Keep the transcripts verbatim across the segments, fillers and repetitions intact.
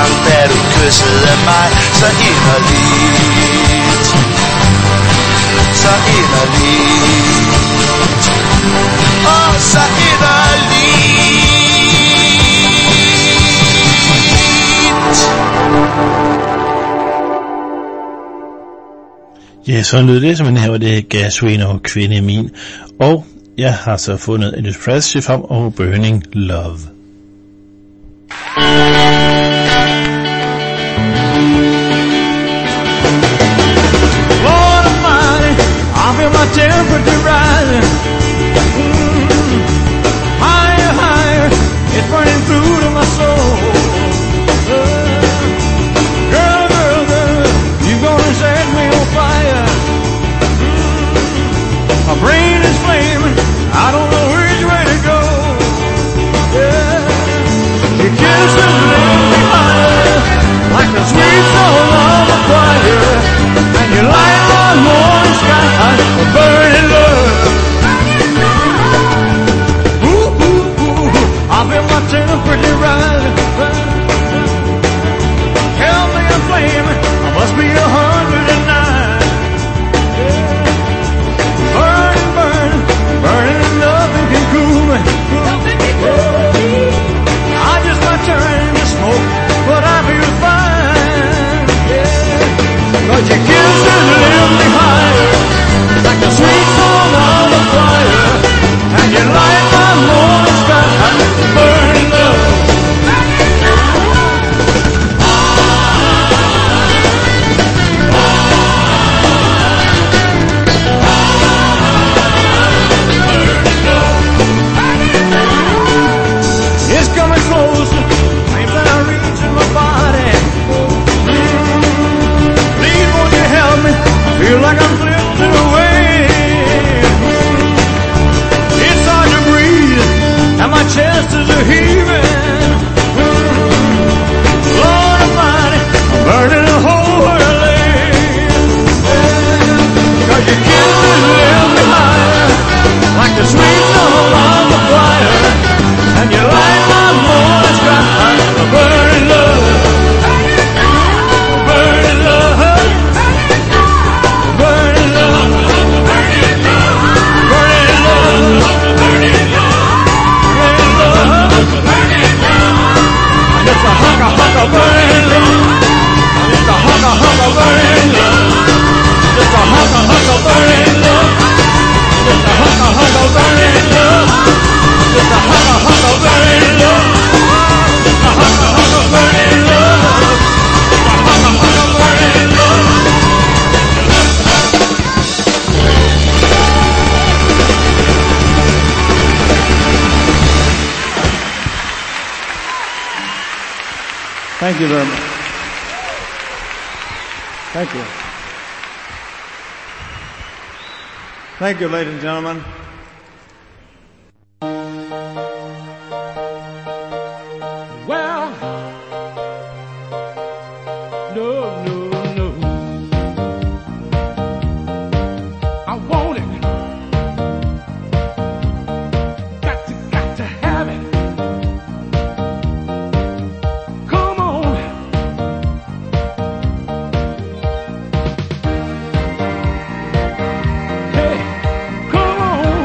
gang, da du kyssede mig så inderligt, så inderligt, åh, så inderligt. Ja, sådan lød det, som en her var det Gaswin og Kvinde Min. Og jeg har så fundet Elvis Presley frem og Burning Love. Lord Almighty, I feel my temperature rising. Mm-hmm. Higher, higher, it's burning through to my soul. Uh, girl, girl, girl, you're gonna set me on fire. Mm-hmm. My brain is flaming, I don't know which way to go. Yeah, your kisses lift me higher, like the sweet soul of a choir, and you light my morning sky with burning love. Ooh, ooh, ooh, I feel my temperature rising. Tell me I'm flaming, I must be a hundred and nine. Yeah. Burning, burning, burning, and nothing can cool me. Yeah. I just might turn into smoke, but I feel fine. Yeah. Cause your kisses lift me higher, like the sweet song of a choir, and you light my morning sky with burning love. It's coming closer, flames are reaching my body. Mm-hmm. Please won't you help me? I feel like I'm drifting away. Mm-hmm. It's hard to breathe, and my chest is a heaving. Mm-hmm. Lord Almighty, I'm burning a hole where I lay. Yeah. Cause your kisses lift me higher, like the sweet song of the choir, and you light my morning sky with burning love. Burning love. Burning love. Burning love. Burning love. Burning love. Burning love. Just a hunk of hunk of burning love. Just a hunk of hunk of burning love. Just a hunk of hunk of burning love. Just a hunk of hunk of burning love. Just a hunk of hunk of burning love. Just a hunk of hunk of burning love. Just a hunk of hunk of burning love. Thank you very much. Thank you. Thank you, ladies and gentlemen. Well, no, no, no. I want it. Got to, got to have it. Come on. Hey, come on.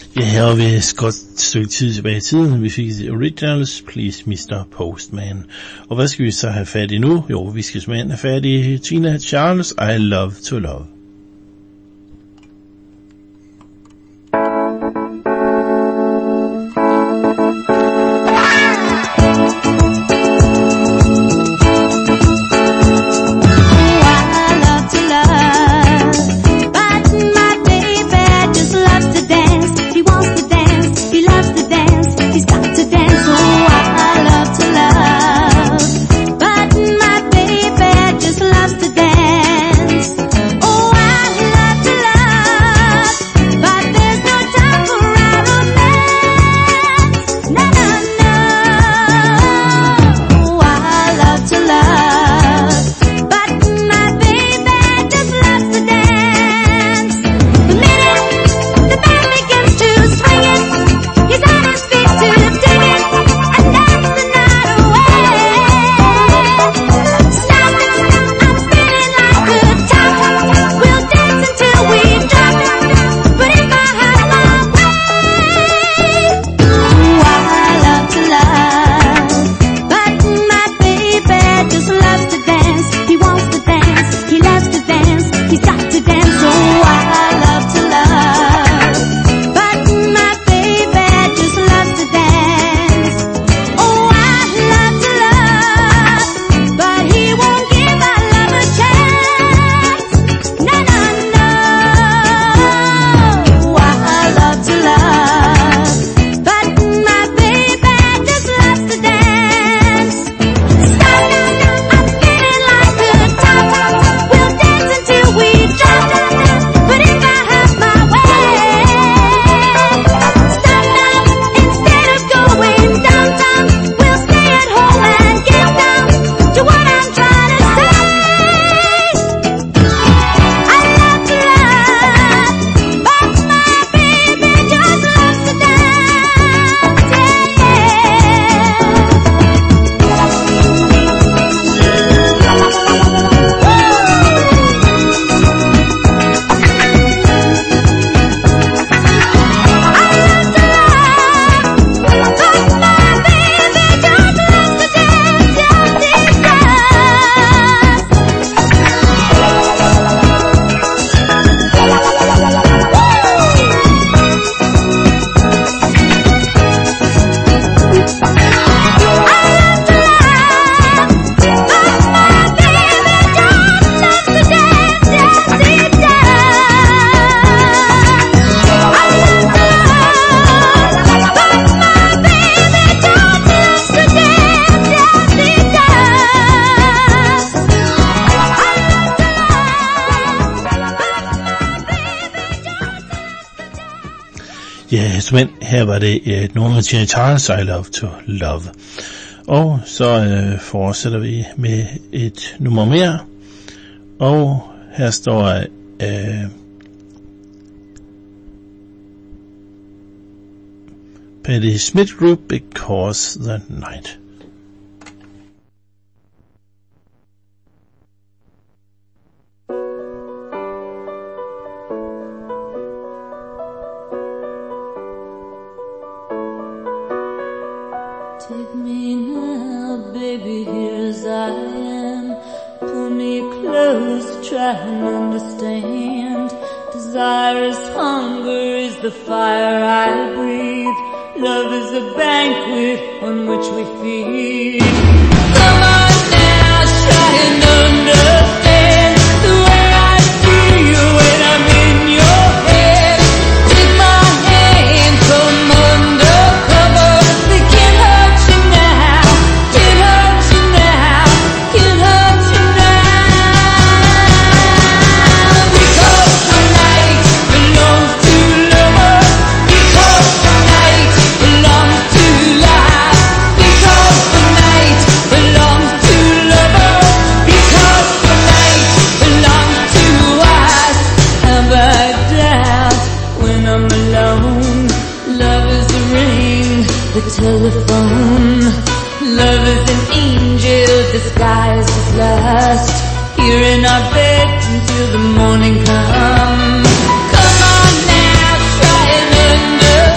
Ja, her var vi et godt stykke tid tilbage i tiden. Vi fik The Originals, Please mister Postman. Og hvad skal vi så have fat i nu? Jo, vi skal simpelthen have fat i Tina Charles, I Love to Love. Ja, men her var det et nummer af Tina Charles, I Love to Love. Og så øh, fortsætter vi med et nummer mere. Og her står øh, Patti Smith Group, Because the Night. Take me now, baby, here as I am. Pull me close, try and understand. Desire is hunger, is the fire I breathe. Love is a banquet on which we feed. Come on now, try and understand the way I feel you when I'm in your head. Take my hand, come undercover. They can't hurt you now, can't hurt you now, can't hurt you now. Because the night belongs to lovers. Because the night belongs to life. Because the night belongs to lovers. Because the night belongs to us. Have I doubt when I'm alone? Love is the ring, the telephone. Love is an angel disguised as lust. Here in our bed until the morning comes. Come on now, try and understand.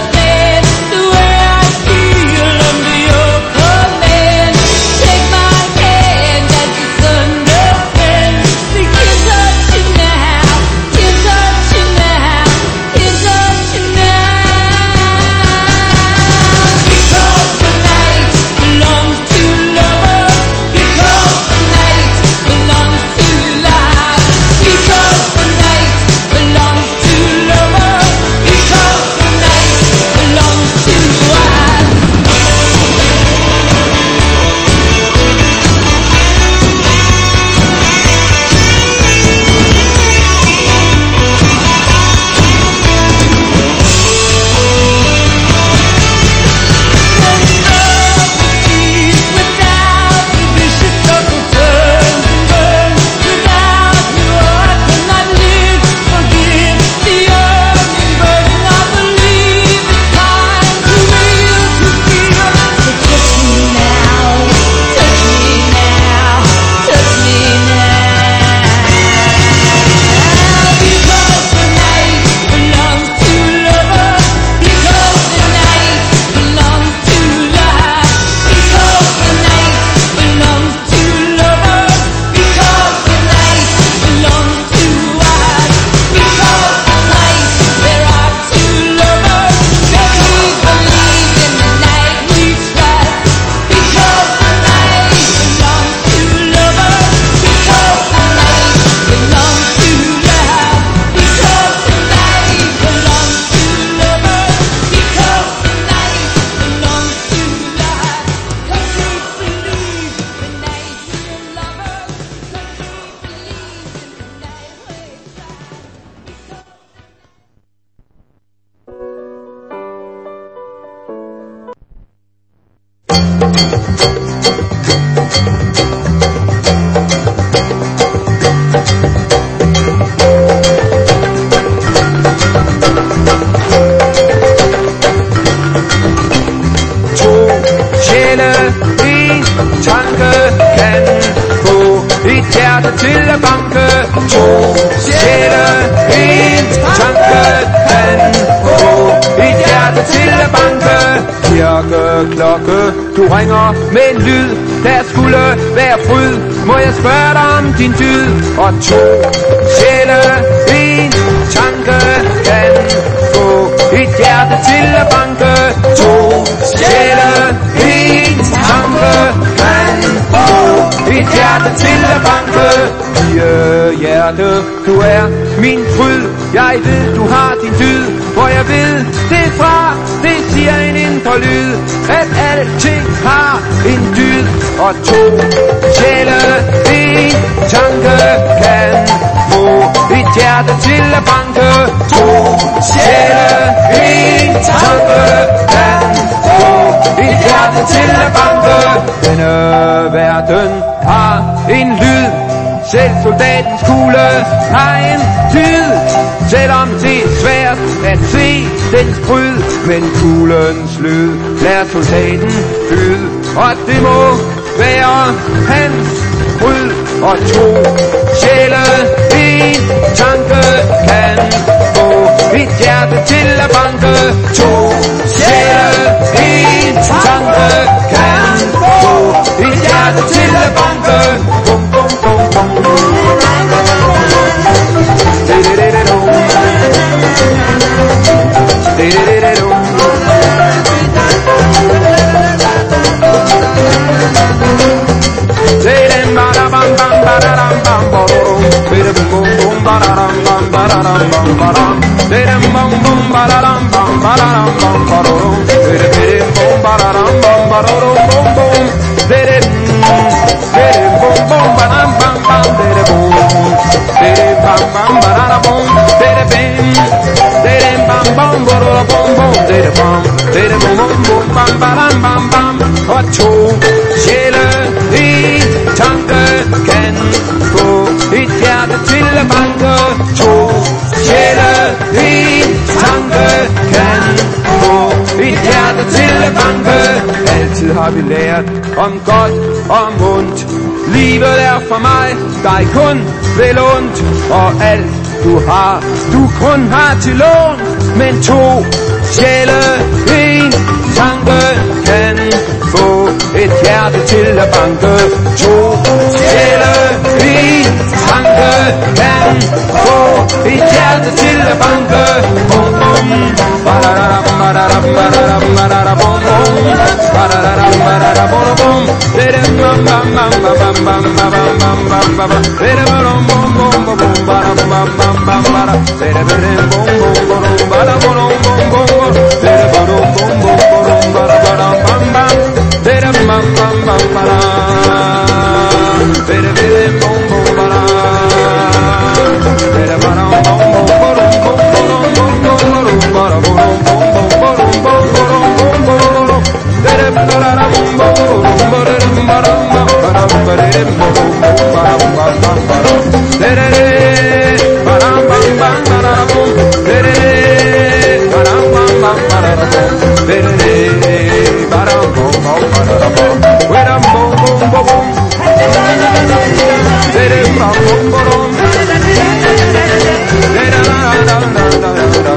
Til at banke to sjæle, en tanke kan få et hjerte til at banke. Kirkeklokke, du ringer med en lyd, der skulle være fryd. Må jeg spørge dig om din dyd? Og to sjæle, en tanke kan få et hjerte til at banke. To sjæle, en tanke kan få et hjerte til at banke. Lille hjerte, du er min fryd. Jeg ved, du har din dyd. Hvor jeg ved, det er fra, det siger en indre lyd. At alting har en dyd. Og to sjæle, en tanke kan få et hjerte til at banke. To sjæle, en tanke kan få et hjerte til at banke. Denne verden har en lyd. Selv soldatens kugle har en lyd. Selvom det er svært at se dens bryd, men kuglens lyd lader soldaten lyde. Og det må være hans bryd. Og to sjæle, en tanke kan få et hjerte til at banke. To sjæle, en tanke kan få et hjerte til at banke. Bum, bum, bum, bum. Og to sjæle, en tanke kan få et hjerte til at banke. To sjæle, en tanke kan få et hjerte til at banke. Altid har vi lært om godt og ondt. Livet er for mig, dig kun vel ondt. Og alt du har, du kun har til lån. Men to sjæle, en tanke kan få et hjerte til at banke. To sjæle, en tanke kan få et hjerte til at banke. Bum bum, badadam badadam badadam badadam bum bum, badadam badadam bum bum, dedem bam bam bam bam bam bam bam bam bam, dedem bum bum bum bum badam bam bam bam badam, dedem bum bum bum badam bum bum bum bum, dedem bum bum bum bum badam bam bam, dedem bam bam bam badam, dedem bum bum badam, dedem badam bum bum badam bum bum bum bum badam bum bum bum bum bum bum, dedem badam bum bum badam badam badam, dedem bum bum badam badam badam, dedem badam bam bam badam bum, dedem badam bam bam badam bum, dedem badam bum bum badam bum, wedam bum bum bum, dedem bam bum bum, dedem da da da da da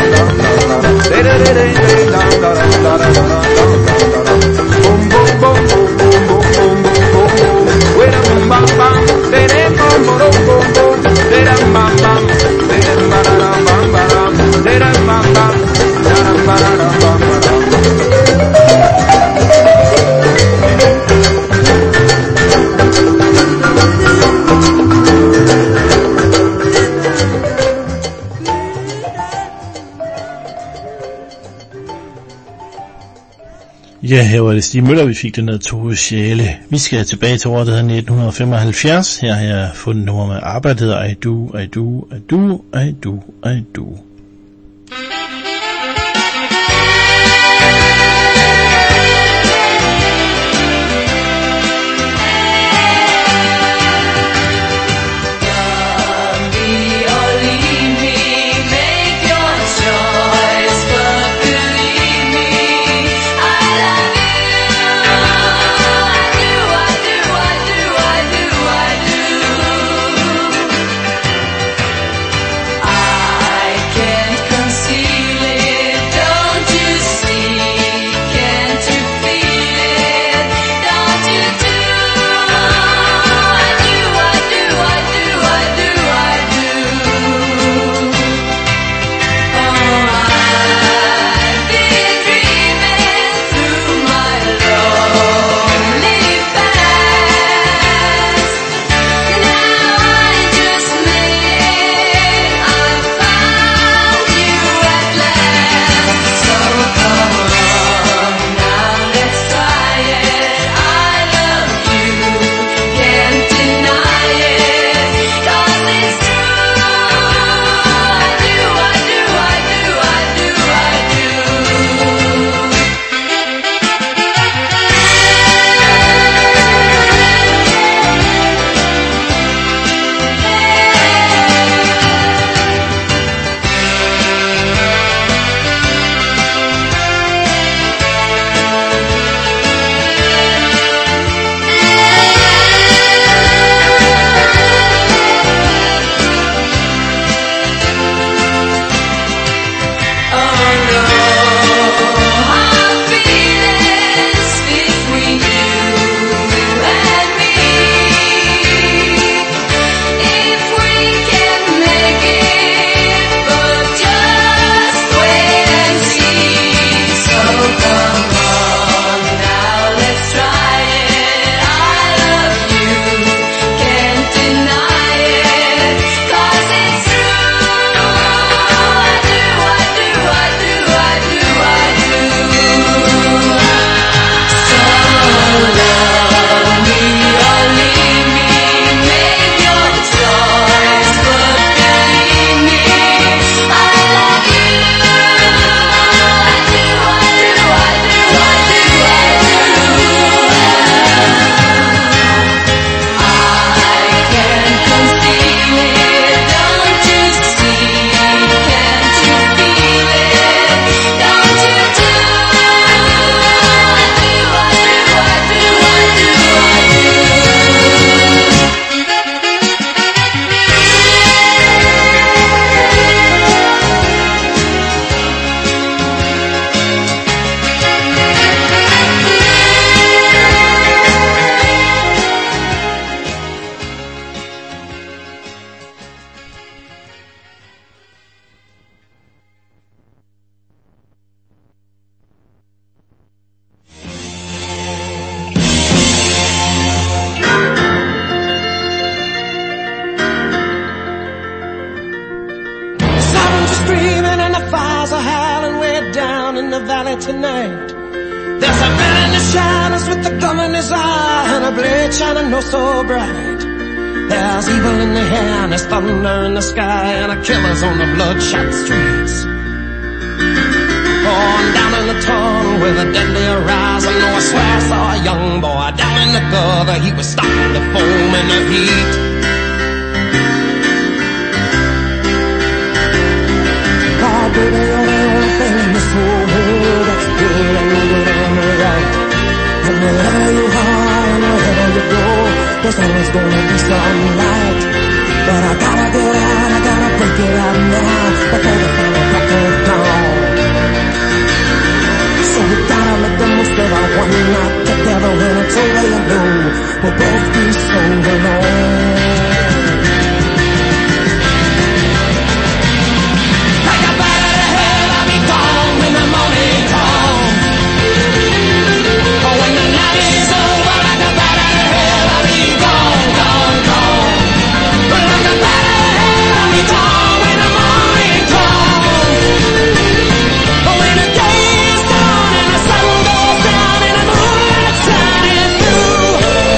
Ja, her var det Stig Møller, vi fik den her To sjæle. Vi skal tilbage til året, der hedder nitten femoghalvfjerds. Her har jeg fundet nummer med arbejdet, hedder I do, I do, I do, I do, I do. the valley tonight. There's a man that shines with the gun in his eye and a blade shining oh so bright. There's evil in the air and there's thunder in the sky and a killer's on the bloodshot streets. On down in the tunnel with a deadly horizon, oh, I swear I saw a young boy down in the gutter. He was starting to foam in the heat. Oh, baby, you're the only thing in this whole world that's good and good and right. And wherever you are and wherever you go, there's always gonna be some light. But I gotta get out, I gotta break it out now before the final crack of dawn. So we gotta make the most of our one night together. When it's over, you know we'll both be so alone. Like a bat out of hell, I'll be gone when the morning comes. Oh, when the night is over, like a bat out of hell, I'll be gone, gone, gone. But like a bat out of hell, I'll be gone when the morning comes. Oh, when the day is done and the sun goes down and the moonlight shining through.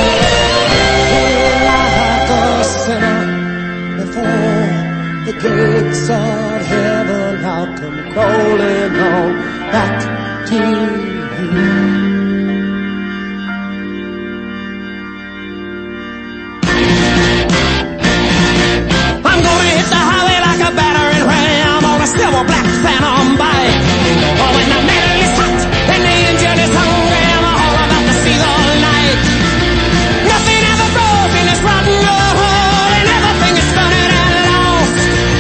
Like a sinner before the gates of heaven, I'll come crawling on back to you. I'm gonna hit the highway like a battering ram on a silver black phantom bike. Oh, when the metal is hot and the engine is hungry, I'm all about to see the light. Nothing ever broke in this rotten old hole, and everything is stunted and lost.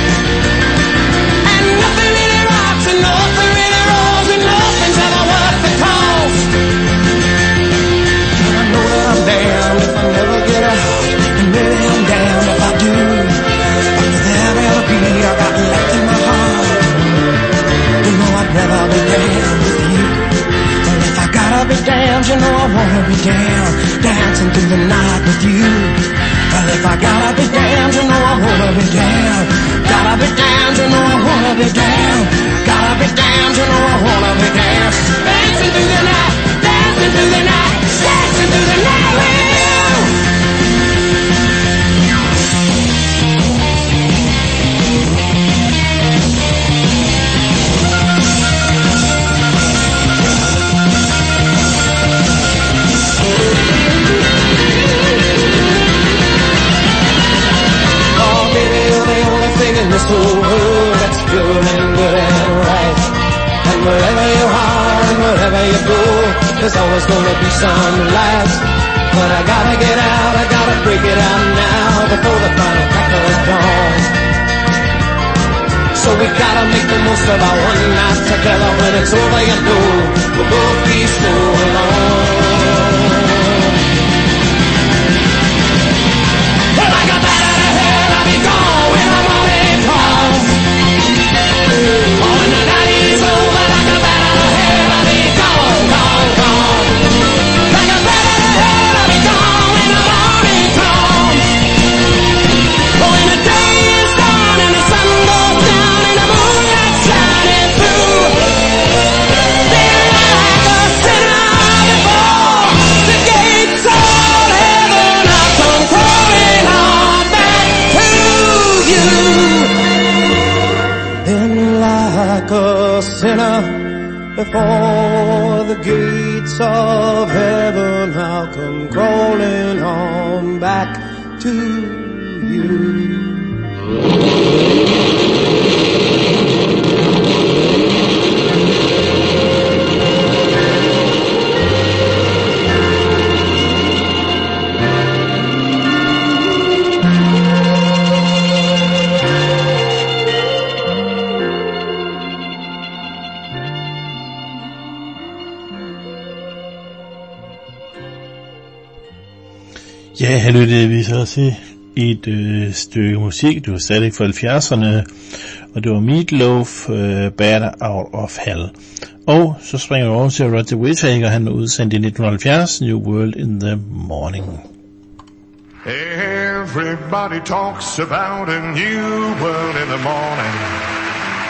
And nothing really rocks and nothing really rolls and nothing's ever worth the cost. And I know that I'm damned if I never get out, and maybe I'm damned if I do. But with every other beat I got left in my heart, you know I'd never be damned with you. Well, if I gotta be damned, you know I wanna be damned, dancing through the night with you. Well, if I gotta be damned, you know I wanna be damned. Gotta be damned, you know I wanna be damned. Gotta be damned, you know I wanna be damned. Dancing through the night, dancing through the night, dancing through the night with you. In this whole world that's good and good and right. And wherever you are and wherever you go, there's always gonna be some light. But I gotta get out, I gotta break it out now before the final crackers dawn. So we gotta make the most of our one night together. When it's over, you know we'll both be so alone. Well, I got that out of hell, I'll be gone when I'm on. Oh, when the night is over, like a bat out of hell, I'll be gone, gone, gone. Like a bat out of hell, I'll be gone when the morning comes. Oh, when the day is done and the sun goes down and the moonlight shining through. Feel like a sinner before the gates of heaven. I'll come crawling on back to you. Like a sinner before the gates of heaven, I'll come crawling on back to you. Ja, her lyttede vi så til et øh, stykke musik, du var stadig fra halvfjerdserne, og det var Meatloaf, øh, Bad Out of Hell. Og så springer vi over til Roger Whittaker, han er udsendt i nitten halvfjerds, New World in the Morning. Everybody talks about a new world in the morning.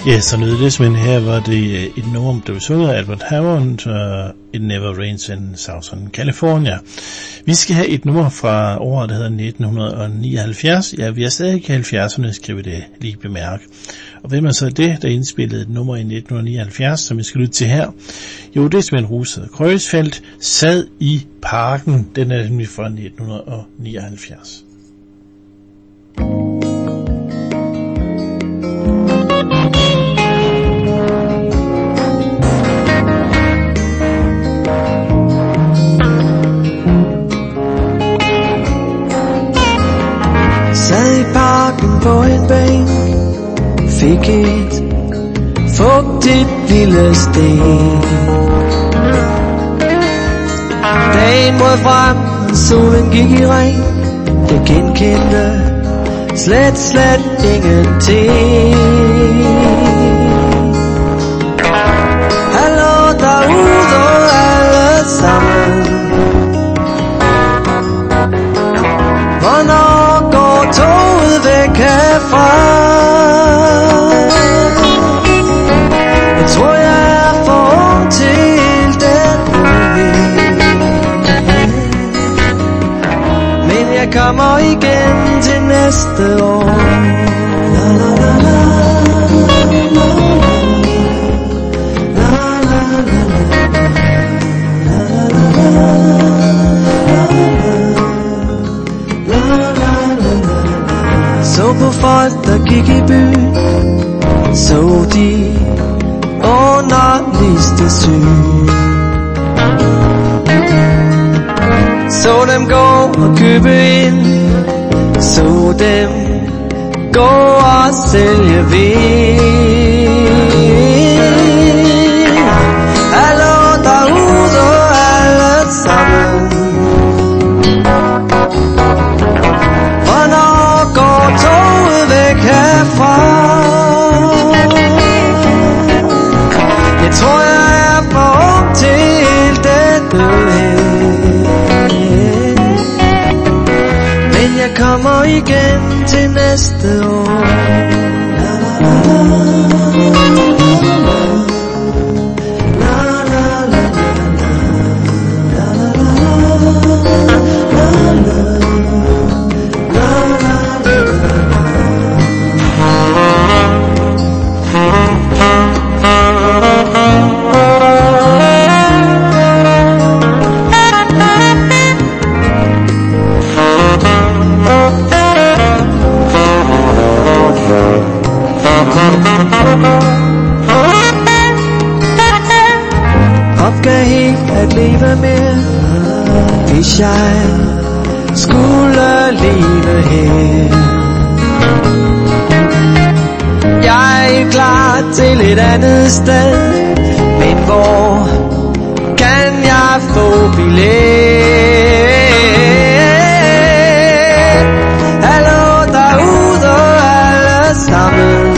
Ja, så lød det simpelthen her, var det et nummer, der var sunget af Albert Hammond, uh, It Never Rains in Southern California. Vi skal have et nummer fra året, der hedder nitten nioghalvfjerds. Ja, vi er stadig i halvfjerdserne, skal vi det lige bemærke. Og hvem er så det, der indspillede et nummer i nitten nioghalvfjerds, som vi skal lytte til her? Jo, det er Svend Rosted Kreuzfeldt, Sad i parken. Den er nemlig fra nitten nioghalvfjerds. På en bænk fik et fugtigt lille sten. Dagen brød frem, solen gik i regn. Jeg genkendte slet, slet ingenting. Hallo derude alle sammen. Hvornår går toget væk herfra? Jeg tror jeg er for ung til den mulighed, men jeg kommer igen til næste år. La, la, la, la. Så på folk, der gik i byen, så de underligste syn. Så dem gå og købe ind, så dem gå og sælge vin. Hallo derude alle sammen. Hvornår går toget væk herfra? Jeg tror jeg er for ung til dette, men jeg kommer igen til næste år. La, la, la, la, la, la, la, la, la. Opgav helt at leve mere, hvis jeg skulle leve her. Jeg er klar til et andet sted, men hvor kan jeg få billet? Hallo derude alle sammen.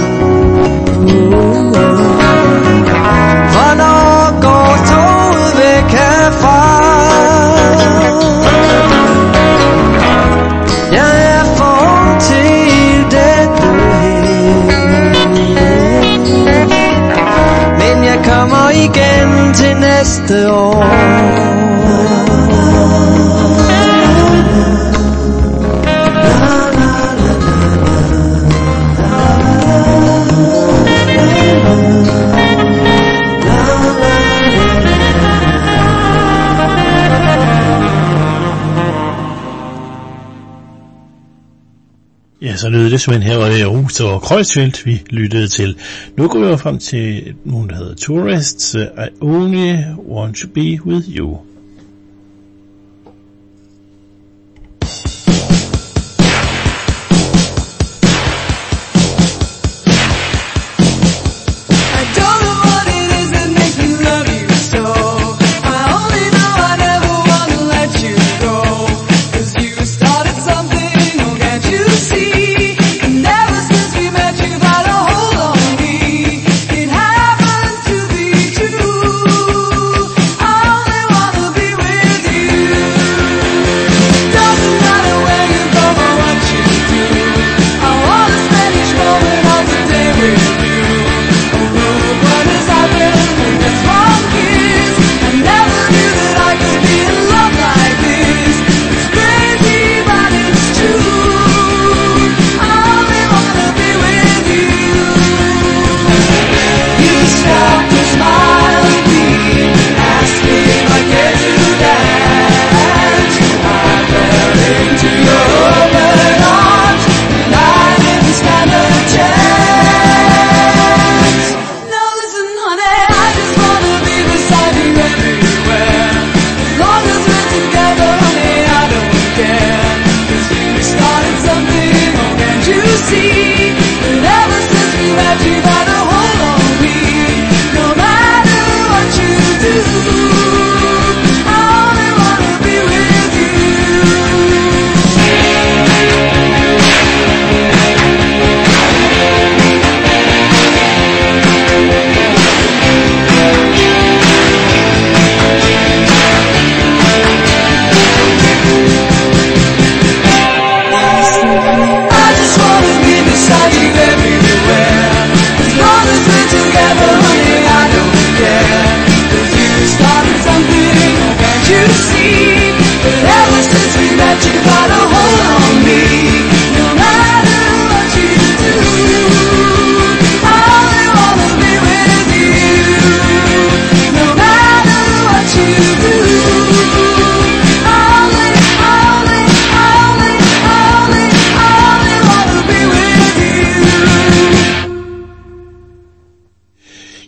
Hvornår går toget væk herfra? Jeg er for ung til dette her, men jeg kommer igen til næste år. Ja, så lød det simpelthen her, var det Rosted og Kreuzfeldt, vi lyttede til. Nu går vi frem til nogen, der hedder Tourists. I only want to be with you. I only wanna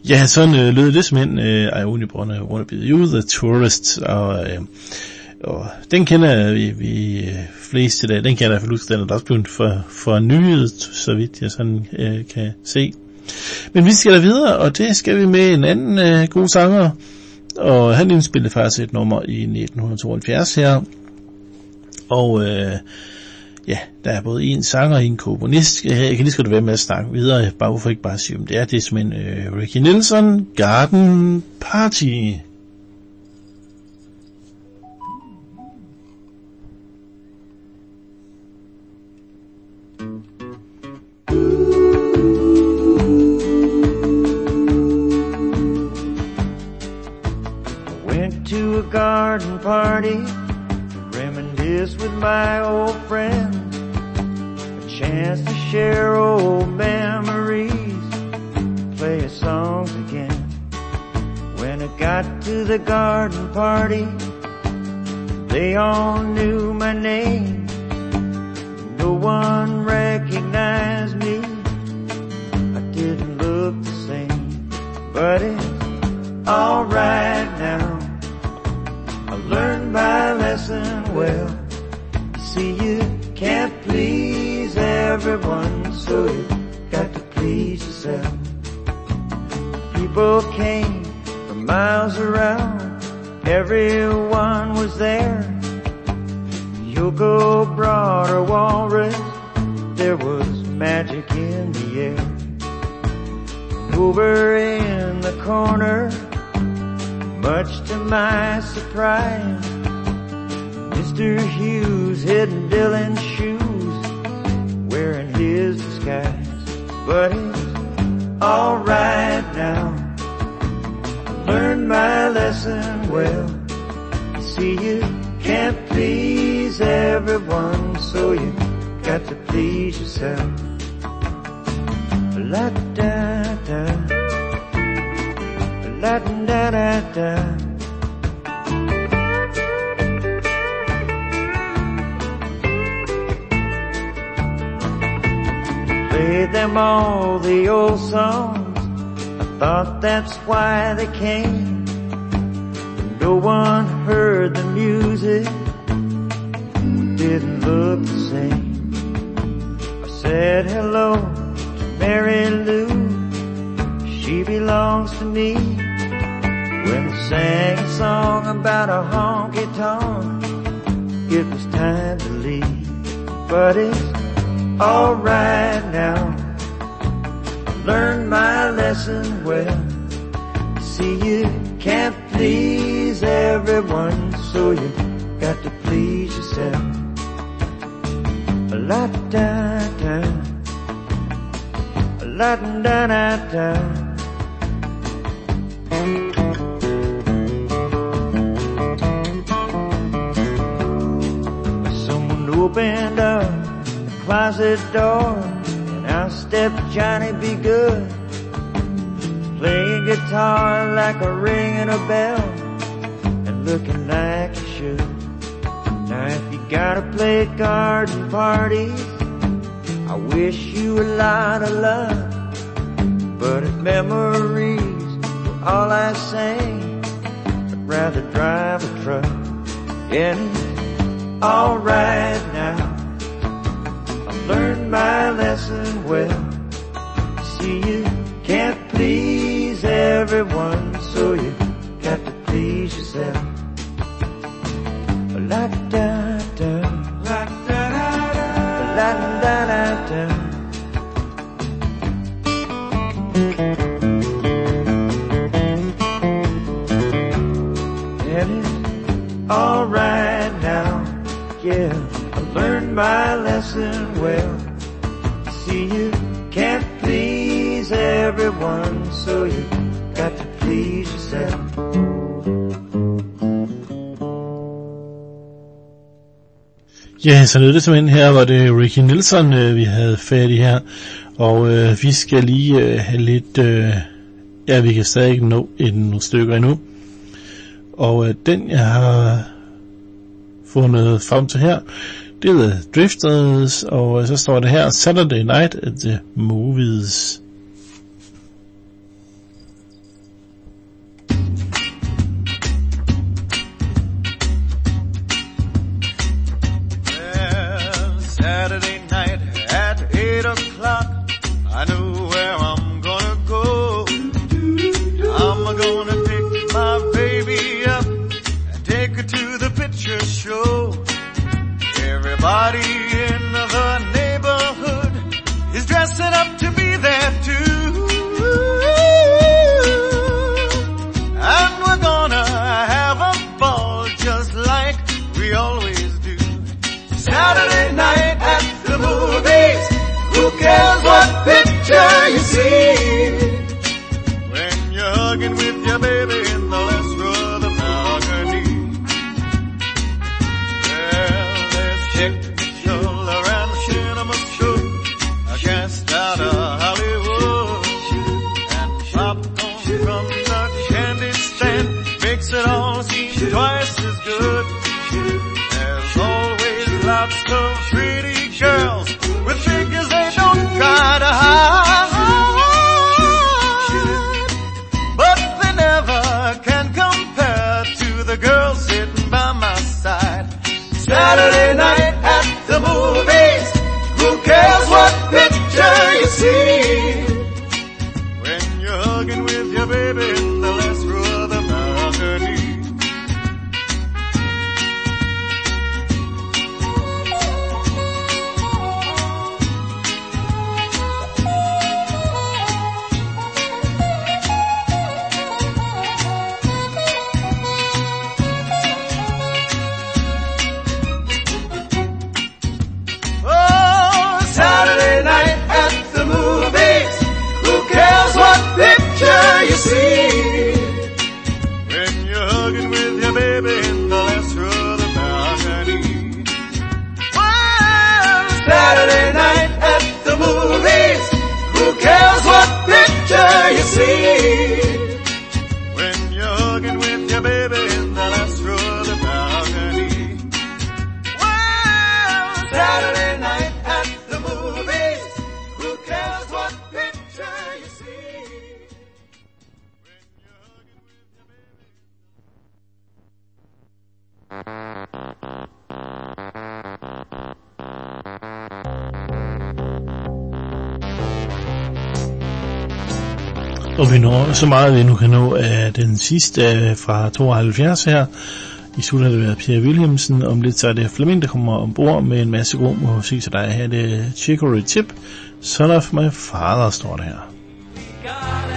Ja, sådan øh, lød det simpelthen, øh, I only wanna, wanna be you, the tourist, og, øh, og den kender vi, vi øh, flest i dag, den kan jeg i hvert fald huske, den er da også blevet for, for nyhed, så vidt jeg sådan øh, kan se. Men vi skal da videre, og det skal vi med en anden øh, god sanger, og han indspillede faktisk et nummer i nitten tooghalvfjerds her, og øh, ja, der er både en sanger og en komponist. Jeg kan lige så godt være med at snakke videre, bare hvorfor ikke bare sige, om det er det som en øh, Ricky Nelson, Garden Party. Went to a garden party, reminisce with my old friends, a chance to share old memories, play songs again. When I got to the garden party, they all knew my name. No one recognized me, I didn't look the same, but it's alright now. I learned my lesson well. See, you can't please everyone, so you got to please yourself. People came from miles around, everyone was there. Yoko brought her walrus, there was magic in the air. Over in the corner, much to my surprise, Mister Hughes hid Dylan's shoes, wearing his disguise. But it's alright now, I learned my lesson well. See, you can't please everyone, so you got to please yourself. La-da-da, la-da-da-da. Played them all the old songs, I thought that's why they came. But no one heard the music, didn't look the same. I said hello to Mary Lou, she belongs to me. When they sang a song about a honky-tonk, it was time to leave. But it's alright now, I learned my lesson well. See, you can't please everyone, so you got to please yourself. La-da-da, la-da-da-da. Someone opened up the closet door, and out stepped Johnny B. Good, playing guitar like a ringing a bell, and looking like he should. Now if you gotta play garden parties, I wish you a lot of luck. But if memories were all I sang, I'd rather drive a truck. And it's alright now, I've learned my lesson well. See, you can't please everyone, so you got to please yourself. La-da-da, la-da-da-da, la-da-da-da. And it's alright now, yeah, I learned my lesson well. See, you can't please everyone, so you got to please yourself. Ja, så lød det simpelthen. Her var det Ricky Nelson, øh, vi havde fat i her. Og øh, vi skal lige øh, have lidt... Øh, ja, vi kan stadig nå et nogle stykker endnu. Og øh, den, jeg har fundet frem til her, det er The Drifters, og øh, så står det her, Saturday Night at the Movies. Saturday night at eight o'clock, I know where I'm gonna go. I'm gonna pick my baby up and take her to the picture show. Everybody in the neighborhood is dressing up to be there too. And we're gonna have a ball just like we always do. Saturday night at the movies, who cares what picture you see? When you're hugging with your baby in the last row of the balcony. Well, there's Chick Schuller and Cinema Show, a cast out of Hollywood. And popcorn from the candy stand makes it all seem twice as good. There's always lots of pretty girls with figures they don't try to hide. But they never can compare to the girl sitting by my side. Saturday night at the movies, who cares what picture you see? When you're hugging with your baby in the last row of the balcony. Oh, Saturday night at the movies, who cares what picture you see? When you're hugging with your baby in the last row of the balcony. Well, Saturday night at the movies, who cares what picture you see? When you're hugging with your baby in the last row of the balcony. Well, Saturday night at the movies, who cares what picture you see? When you're hugging with your baby. Og vi når så meget, vi nu kan nå af den sidste fra tooghalvfjerds her. I studiet har det været Pierre Wilhelmsen. Om lidt så er det Flemming, der kommer ombord med en masse god musik til dig. Her er det Chicory Tip, Son of My Father, står det her.